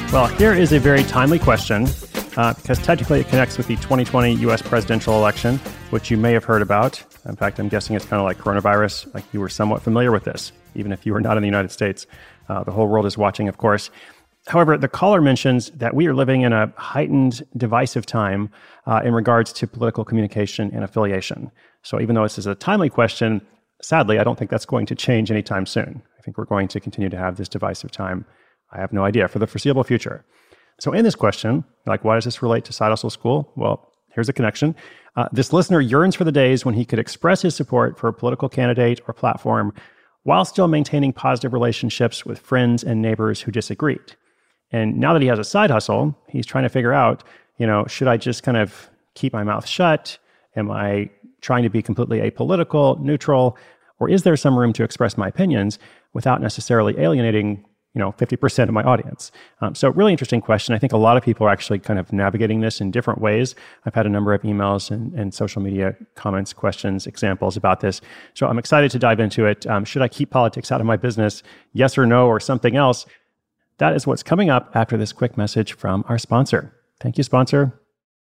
Well, here is a very timely question because technically it connects with the 2020 U.S. presidential election, which you may have heard about. In fact, I'm guessing it's kind of like coronavirus, like you were somewhat familiar with this, even if you were not in the United States. The whole world is watching, of course. However, the caller mentions that we are living in a heightened, divisive time in regards to political communication and affiliation. So even though this is a timely question, sadly, I don't think that's going to change anytime soon. I think we're going to continue to have this divisive time. I have no idea for the foreseeable future. So in this question, like, why does this relate to Side Hustle School? Well, here's a connection. This listener yearns for the days when he could express his support for a political candidate or platform while still maintaining positive relationships with friends and neighbors who disagreed. And now that he has a side hustle, he's trying to figure out, should I just kind of keep my mouth shut? Am I trying to be completely apolitical, neutral, or is there some room to express my opinions without necessarily alienating 50% of my audience? So really interesting question. I think a lot of people are actually kind of navigating this in different ways. I've had a number of emails and social media comments, questions, examples about this. So I'm excited to dive into it. Should I keep politics out of my business? Yes or no, or something else? That is what's coming up after this quick message from our sponsor. Thank you, sponsor.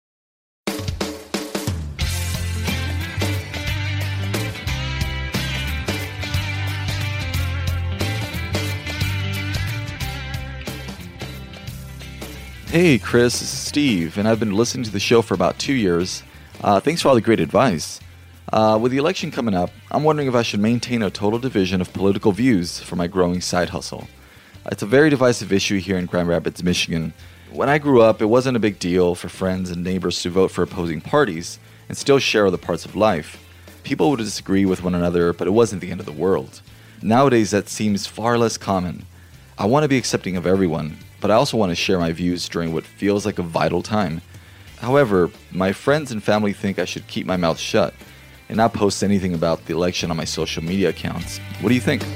Hey, Chris, this is Steve, and I've been listening to the show for about 2 years. Thanks for all the great advice. With the election coming up, I'm wondering if I should maintain a total division of political views for my growing side hustle. It's a very divisive issue here in Grand Rapids, Michigan. When I grew up, it wasn't a big deal for friends and neighbors to vote for opposing parties and still share other parts of life. People would disagree with one another, but it wasn't the end of the world. Nowadays, that seems far less common. I want to be accepting of everyone, but I also want to share my views during what feels like a vital time. However, my friends and family think I should keep my mouth shut and not post anything about the election on my social media accounts. What do you think?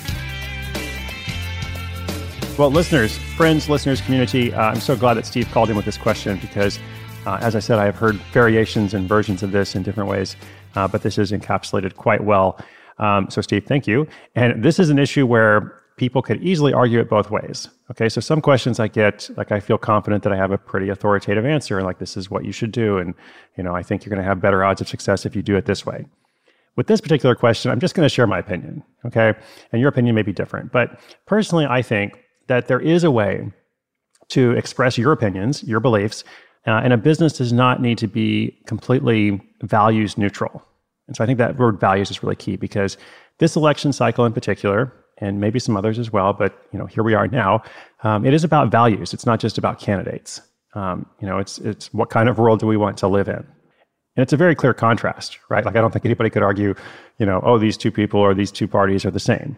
Well, listeners, community, I'm so glad that Steve called in with this question because, as I said, I have heard variations and versions of this in different ways, but this is encapsulated quite well. So, Steve, thank you. And this is an issue where people could easily argue it both ways. Okay, so some questions I get, like I feel confident that I have a pretty authoritative answer, like this is what you should do, and I think you're going to have better odds of success if you do it this way. With this particular question, I'm just going to share my opinion, okay? And your opinion may be different, but personally, I think that there is a way to express your opinions, your beliefs, and a business does not need to be completely values neutral. And so I think that word values is really key because this election cycle in particular, and maybe some others as well, but here we are now. It is about values. It's not just about candidates. It's what kind of world do we want to live in? And it's a very clear contrast, right? Like I don't think anybody could argue, these two people or these two parties are the same,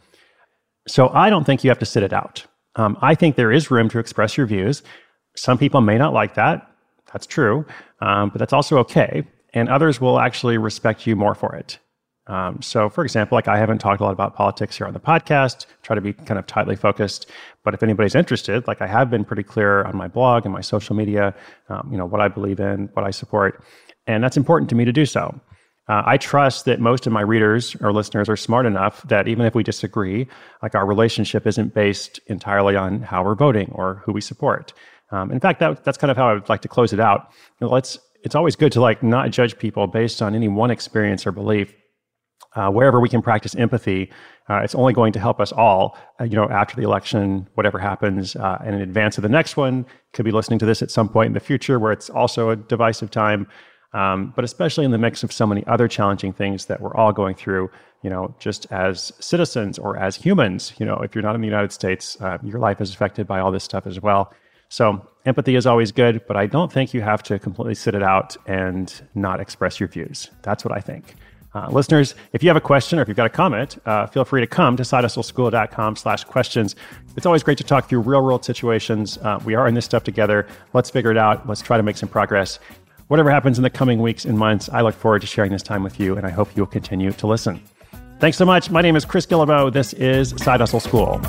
So I don't think you have to sit it out. I think there is room to express your views. Some people may not like that. That's true. But that's also okay. And others will actually respect you more for it. So for example, like I haven't talked a lot about politics here on the podcast, try to be kind of tightly focused. But if anybody's interested, like I have been pretty clear on my blog and my social media, what I believe in, what I support. And that's important to me to do so. I trust that most of my readers or listeners are smart enough that even if we disagree, like our relationship isn't based entirely on how we're voting or who we support. In fact, that's kind of how I would like to close it out. It's always good to like not judge people based on any one experience or belief. Wherever we can practice empathy, it's only going to help us all, after the election, whatever happens, and in advance of the next one. Could be listening to this at some point in the future where it's also a divisive time. But especially in the mix of so many other challenging things that we're all going through, just as citizens or as humans, if you're not in the United States, your life is affected by all this stuff as well. So empathy is always good, but I don't think you have to completely sit it out and not express your views. That's what I think. Listeners, if you have a question or if you've got a comment, feel free to come to sidehustleschool.com/questions. It's always great to talk through real-world situations. We are in this stuff together. Let's figure it out. Let's try to make some progress. Whatever happens in the coming weeks and months, I look forward to sharing this time with you, and I hope you'll continue to listen. Thanks so much. My name is Chris Guillebeau. This is Side Hustle School.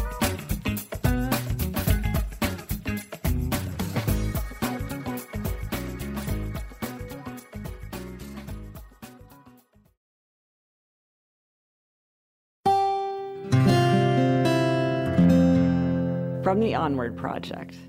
from the Onward Project.